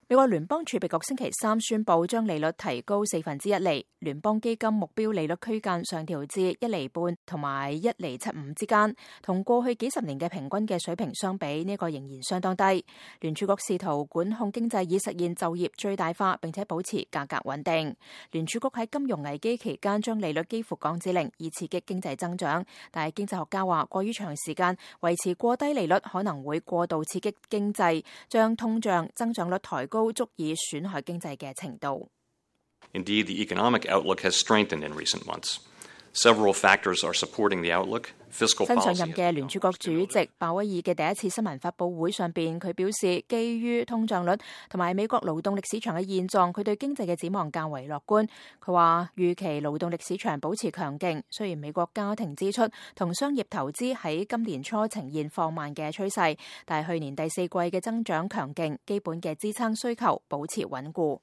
美國聯邦儲備局星期三宣布將利率提高1/4厘，聯邦基金目標利率區間上調至1.5厘同埋1.75厘之間，同過去幾十年嘅平均嘅水平相比，呢個仍然相當低。聯儲局試圖管控經濟，以實現就業最大化，並且保持價格穩定。聯儲局喺金融危機期間將利率幾乎降至0，以刺激經濟增長。但係經濟學家話，過於長時間維持過低利率可能會過度刺激經濟，將通脹增長率抬高，足以損害經濟嘅程度。 Indeed, the economic outlook has strengthened in recent months. Several factors are supporting the outlook. 新上任嘅聯儲局主席鮑威爾嘅第一次新聞發佈會上邊，佢表示，基於通脹率同埋美國勞動力市場嘅現狀，佢對經濟嘅展望較為樂觀。佢話預期勞動力市場保持強勁，雖然美國家庭支出同商業投資喺今年初呈現放慢嘅趨勢，但係去年第四季嘅增長強勁，基本嘅支撐需求保持穩固。